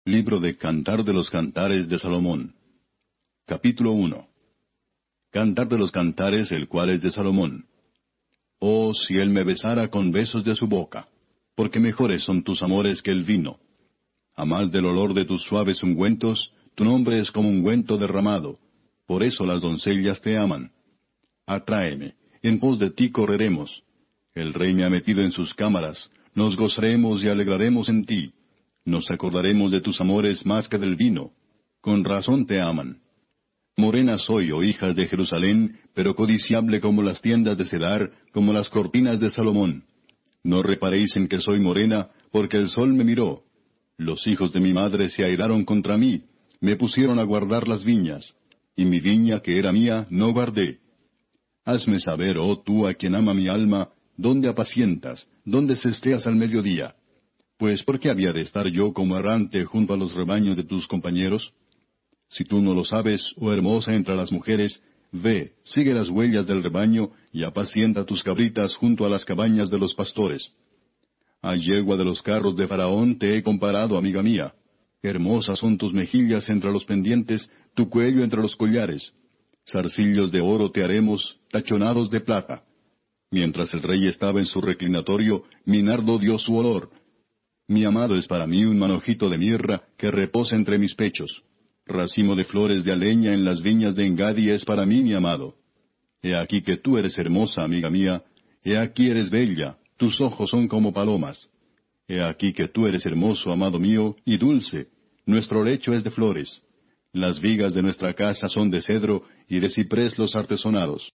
Libro de Cantar de los Cantares de Salomón. Capítulo 1. Cantar de los Cantares, el cual es de Salomón. Oh, si él me besara con besos de su boca, porque mejores son tus amores que el vino. A más del olor de tus suaves ungüentos, tu nombre es como ungüento derramado, por eso las doncellas te aman. Atráeme, en pos de ti correremos. El rey me ha metido en sus cámaras, nos gozaremos y alegraremos en ti. Nos acordaremos de tus amores más que del vino. Con razón te aman. Morena soy, oh hijas de Jerusalén, pero codiciable como las tiendas de Cedar, como las cortinas de Salomón. No reparéis en que soy morena, porque el sol me miró. Los hijos de mi madre se airaron contra mí, me pusieron a guardar las viñas, y mi viña que era mía no guardé. Hazme saber, oh tú a quien ama mi alma, dónde apacientas, dónde cesteas al mediodía. Pues ¿por qué había de estar yo como errante junto a los rebaños de tus compañeros? Si tú no lo sabes, oh hermosa entre las mujeres, ve, sigue las huellas del rebaño, y apacienta tus cabritas junto a las cabañas de los pastores. A yegua de los carros de Faraón te he comparado, amiga mía. Hermosas son tus mejillas entre los pendientes, tu cuello entre los collares. Zarcillos de oro te haremos, tachonados de plata. Mientras el rey estaba en su reclinatorio, mi nardo dio su olor. Mi amado es para mí un manojito de mirra que reposa entre mis pechos. Racimo de flores de aleña en las viñas de Engadi es para mí mi amado. He aquí que tú eres hermosa, amiga mía. He aquí eres bella, tus ojos son como palomas. He aquí que tú eres hermoso, amado mío, y dulce. Nuestro lecho es de flores. Las vigas de nuestra casa son de cedro, y de ciprés los artesonados.